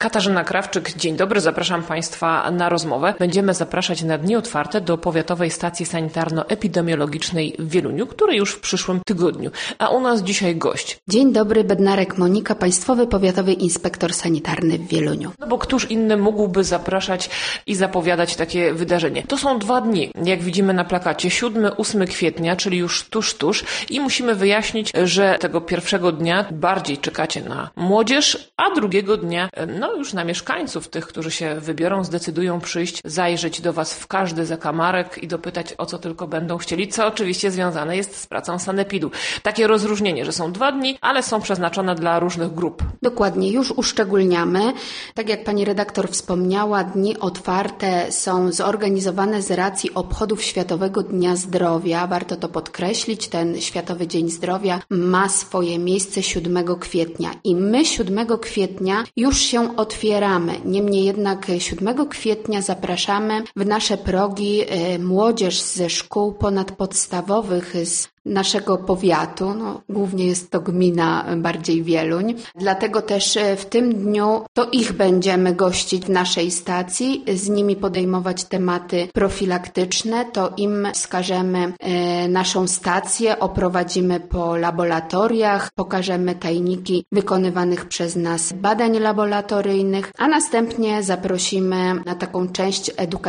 Katarzyna Krawczyk, dzień dobry, zapraszam Państwa na rozmowę. Będziemy zapraszać na dni otwarte do Powiatowej Stacji Sanitarno-Epidemiologicznej w Wieluniu, które już w przyszłym tygodniu. A u nas dzisiaj gość. Dzień dobry, Bednarek Monika, Państwowy Powiatowy Inspektor Sanitarny w Wieluniu. No bo któż inny mógłby zapraszać i zapowiadać takie wydarzenie? To są 2 dni, jak widzimy na plakacie, 7-8 kwietnia, czyli już tuż i musimy wyjaśnić, że tego pierwszego dnia bardziej czekacie na młodzież, a drugiego dnia już na mieszkańców, tych, którzy się wybiorą, zdecydują przyjść, zajrzeć do Was w każdy zakamarek i dopytać, o co tylko będą chcieli, co oczywiście związane jest z pracą sanepidu. Takie rozróżnienie, że są 2 dni, ale są przeznaczone dla różnych grup. Dokładnie, już uszczególniamy. Tak jak pani redaktor wspomniała, dni otwarte są zorganizowane z racji obchodów Światowego Dnia Zdrowia. Warto to podkreślić, ten Światowy Dzień Zdrowia ma swoje miejsce 7 kwietnia i my 7 kwietnia już się otwieramy. Niemniej jednak 7 kwietnia zapraszamy w nasze progi młodzież ze szkół ponadpodstawowych z naszego powiatu, głównie jest to gmina bardziej Wieluń. Dlatego też w tym dniu to ich będziemy gościć w naszej stacji, z nimi podejmować tematy profilaktyczne, to im wskażemy naszą stację, oprowadzimy po laboratoriach, pokażemy tajniki wykonywanych przez nas badań laboratoryjnych, a następnie zaprosimy na taką część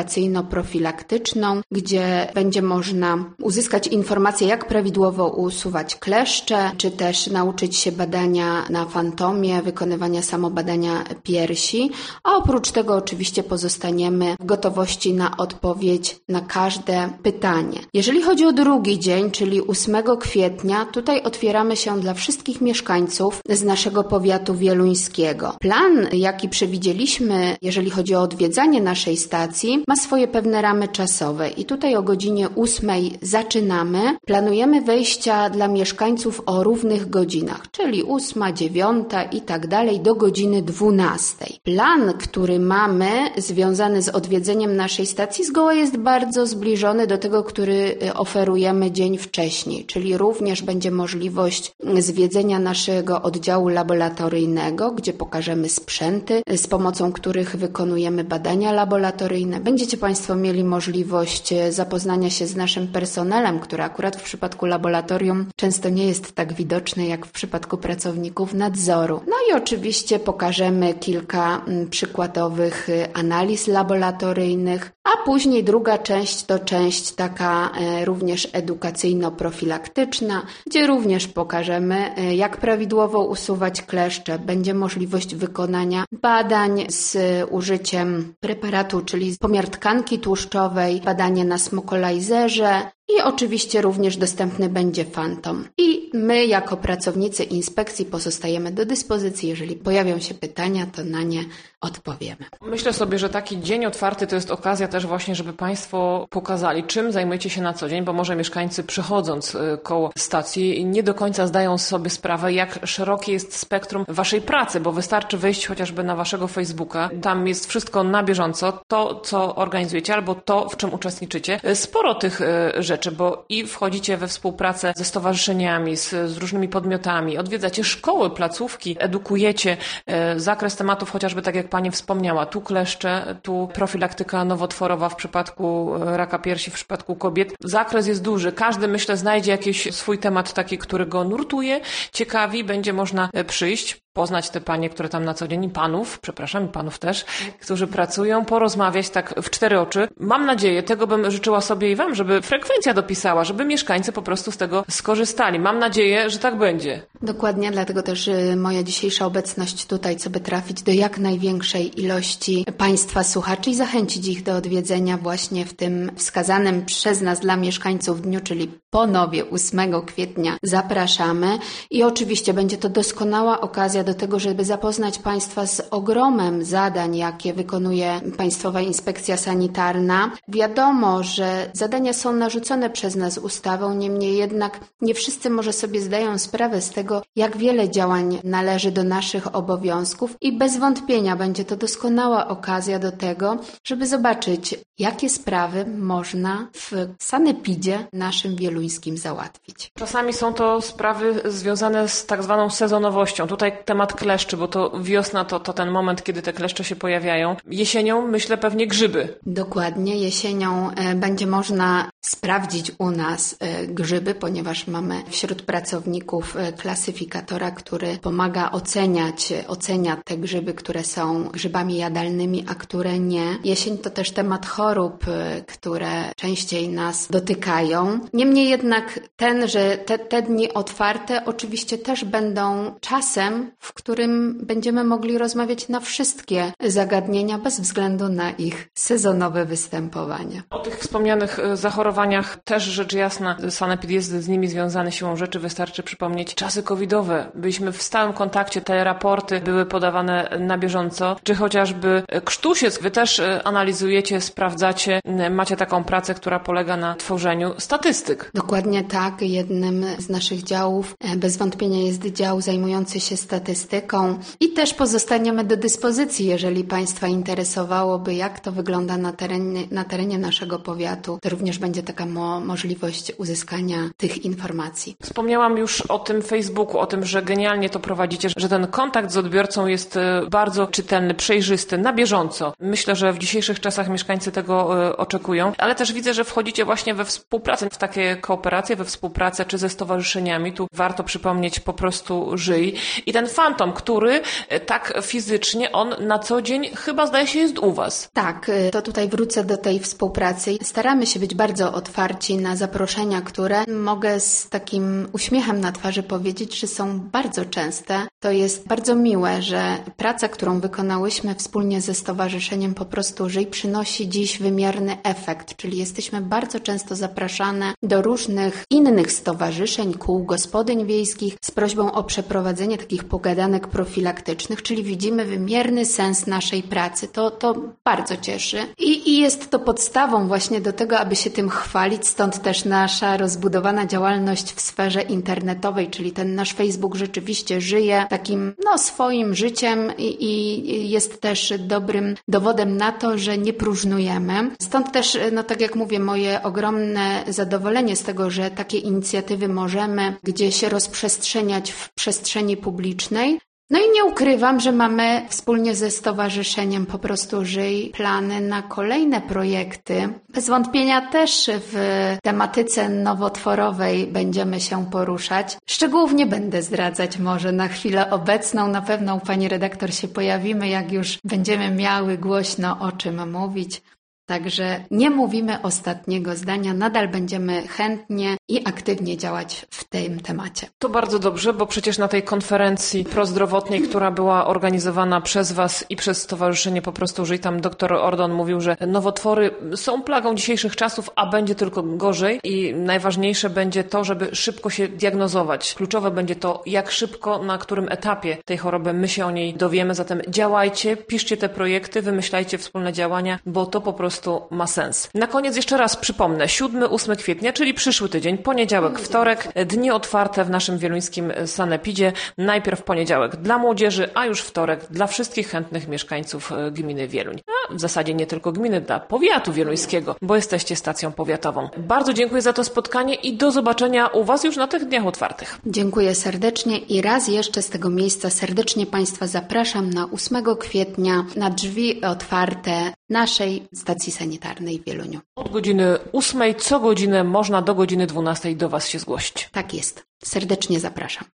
edukacyjno-profilaktyczną, gdzie będzie można uzyskać informacje, jak prawidłowo usuwać kleszcze, czy też nauczyć się badania na fantomie, wykonywania samobadania piersi, a oprócz tego oczywiście pozostaniemy w gotowości na odpowiedź na każde pytanie. Jeżeli chodzi o drugi dzień, czyli 8 kwietnia, tutaj otwieramy się dla wszystkich mieszkańców z naszego powiatu wieluńskiego. Plan, jaki przewidzieliśmy, jeżeli chodzi o odwiedzanie naszej stacji, ma swoje pewne ramy czasowe i tutaj o godzinie 8 zaczynamy. Planujemy wejścia dla mieszkańców o równych godzinach, czyli 8, 9 i tak dalej do godziny 12. Plan, który mamy związany z odwiedzeniem naszej stacji zgoła jest bardzo zbliżony do tego, który oferujemy dzień wcześniej, czyli również będzie możliwość zwiedzenia naszego oddziału laboratoryjnego, gdzie pokażemy sprzęty, z pomocą których wykonujemy badania laboratoryjne. Będziecie Państwo mieli możliwość zapoznania się z naszym personelem, który akurat w przypadku laboratorium często nie jest tak widoczny jak w przypadku pracowników nadzoru. No i oczywiście pokażemy kilka przykładowych analiz laboratoryjnych, a później druga część to część taka również edukacyjno-profilaktyczna, gdzie również pokażemy, jak prawidłowo usuwać kleszcze. Będzie możliwość wykonania badań z użyciem preparatu, czyli pomiar tkanki tłuszczowej, badanie na smokolajzerze, i oczywiście również dostępny będzie fantom. I my jako pracownicy inspekcji pozostajemy do dyspozycji. Jeżeli pojawią się pytania, to na nie odpowiemy. Myślę sobie, że taki dzień otwarty to jest okazja też właśnie, żeby Państwo pokazali, czym zajmujecie się na co dzień, bo może mieszkańcy przychodząc koło stacji nie do końca zdają sobie sprawę, jak szerokie jest spektrum Waszej pracy, bo wystarczy wejść chociażby na Waszego Facebooka. Tam jest wszystko na bieżąco, to co organizujecie albo to, w czym uczestniczycie. Sporo tych rzeczy, bo i wchodzicie we współpracę ze stowarzyszeniami, z różnymi podmiotami, odwiedzacie szkoły, placówki, edukujecie. Zakres tematów chociażby tak jak Pani wspomniała, tu kleszcze, tu profilaktyka nowotworowa w przypadku raka piersi, w przypadku kobiet. Zakres jest duży. Każdy, myślę, znajdzie jakiś swój temat taki, który go nurtuje, ciekawi, będzie można przyjść, poznać te panie, które tam na co dzień, i panów też, którzy pracują, porozmawiać tak w 4 oczy. Mam nadzieję, tego bym życzyła sobie i Wam, żeby frekwencja dopisała, żeby mieszkańcy po prostu z tego skorzystali. Mam nadzieję, że tak będzie. Dokładnie, dlatego też moja dzisiejsza obecność tutaj, co by trafić do jak największej ilości Państwa słuchaczy i zachęcić ich do odwiedzenia właśnie w tym wskazanym przez nas dla mieszkańców dniu, czyli Ponowie 8 kwietnia zapraszamy i oczywiście będzie to doskonała okazja do tego, żeby zapoznać Państwa z ogromem zadań, jakie wykonuje Państwowa Inspekcja Sanitarna. Wiadomo, że zadania są narzucone przez nas ustawą, niemniej jednak nie wszyscy może sobie zdają sprawę z tego, jak wiele działań należy do naszych obowiązków i bez wątpienia będzie to doskonała okazja do tego, żeby zobaczyć, jakie sprawy można w sanepidzie naszym wieluńskim załatwić. Czasami są to sprawy związane z tak zwaną sezonowością. Tutaj temat kleszczy, bo to wiosna to ten moment, kiedy te kleszcze się pojawiają. Jesienią, myślę, pewnie grzyby. Dokładnie. Jesienią będzie można sprawdzić u nas grzyby, ponieważ mamy wśród pracowników klasyfikatora, który pomaga ocenia te grzyby, które są grzybami jadalnymi, a które nie. Jesień to też temat chorób, które częściej nas dotykają. Niemniej jednak że te dni otwarte oczywiście też będą czasem, w którym będziemy mogli rozmawiać na wszystkie zagadnienia bez względu na ich sezonowe występowanie. O tych wspomnianych zachorowaniach też rzecz jasna, sanepid jest z nimi związany siłą rzeczy. Wystarczy przypomnieć czasy covidowe. Byliśmy w stałym kontakcie, te raporty były podawane na bieżąco, czy chociażby krztusiec. Wy też analizujecie, sprawdzacie, macie taką pracę, która polega na tworzeniu statystyk. Dokładnie tak. Jednym z naszych działów bez wątpienia jest dział zajmujący się statystyką i też pozostaniemy do dyspozycji, jeżeli Państwa interesowałoby, jak to wygląda na terenie naszego powiatu. To również będzie taka możliwość uzyskania tych informacji. Wspomniałam już o tym Facebooku, o tym, że genialnie to prowadzicie, że ten kontakt z odbiorcą jest bardzo czytelny, przejrzysty, na bieżąco. Myślę, że w dzisiejszych czasach mieszkańcy tego oczekują, ale też widzę, że wchodzicie właśnie we współpracę, w takie kooperacje, we współpracę czy ze stowarzyszeniami. Tu warto przypomnieć po prostu Żyj. I ten fantom, który tak fizycznie, on na co dzień chyba zdaje się jest u Was. Tak, to tutaj wrócę do tej współpracy. Staramy się być bardzo otwarci na zaproszenia, które mogę z takim uśmiechem na twarzy powiedzieć, że są bardzo częste. To jest bardzo miłe, że praca, którą wykonałyśmy wspólnie ze Stowarzyszeniem Po prostu Żyj, przynosi dziś wymierny efekt, czyli jesteśmy bardzo często zapraszane do różnych innych stowarzyszeń, kół gospodyń wiejskich z prośbą o przeprowadzenie takich pogadanek profilaktycznych, czyli widzimy wymierny sens naszej pracy. To bardzo cieszy i jest to podstawą właśnie do tego, aby się tym chwalić, stąd też nasza rozbudowana działalność w sferze internetowej, czyli ten nasz Facebook rzeczywiście żyje takim swoim życiem i jest też dobrym dowodem na to, że nie próżnujemy. Stąd też, tak jak mówię, moje ogromne zadowolenie z tego, że takie inicjatywy możemy gdzieś rozprzestrzeniać w przestrzeni publicznej. No i nie ukrywam, że mamy wspólnie ze Stowarzyszeniem Po prostu Żyj plany na kolejne projekty. Bez wątpienia też w tematyce nowotworowej będziemy się poruszać. Szczegółów nie będę zdradzać może na chwilę obecną. Na pewno u pani redaktor się pojawimy, jak już będziemy miały głośno o czym mówić. Także nie mówimy ostatniego zdania, nadal będziemy chętnie i aktywnie działać w tym temacie. To bardzo dobrze, bo przecież na tej konferencji prozdrowotnej, która była organizowana przez Was i przez Stowarzyszenie Po prostu Żyj, tam dr Ordon mówił, że nowotwory są plagą dzisiejszych czasów, a będzie tylko gorzej i najważniejsze będzie to, żeby szybko się diagnozować. Kluczowe będzie to, jak szybko, na którym etapie tej choroby my się o niej dowiemy, zatem działajcie, piszcie te projekty, wymyślajcie wspólne działania, bo to po prostu ma sens. Na koniec jeszcze raz przypomnę, 7-8 kwietnia, czyli przyszły tydzień, poniedziałek, wtorek, dni otwarte w naszym wieluńskim sanepidzie. Najpierw poniedziałek dla młodzieży, a już wtorek dla wszystkich chętnych mieszkańców gminy Wieluń. A w zasadzie nie tylko gminy, dla powiatu wieluńskiego, bo jesteście stacją powiatową. Bardzo dziękuję za to spotkanie i do zobaczenia u Was już na tych dniach otwartych. Dziękuję serdecznie i raz jeszcze z tego miejsca serdecznie Państwa zapraszam na 8 kwietnia na drzwi otwarte naszej stacji sanitarnej w Wieluniu. Od godziny 8 co godzinę można do godziny 12 do Was się zgłosić. Tak jest. Serdecznie zapraszam.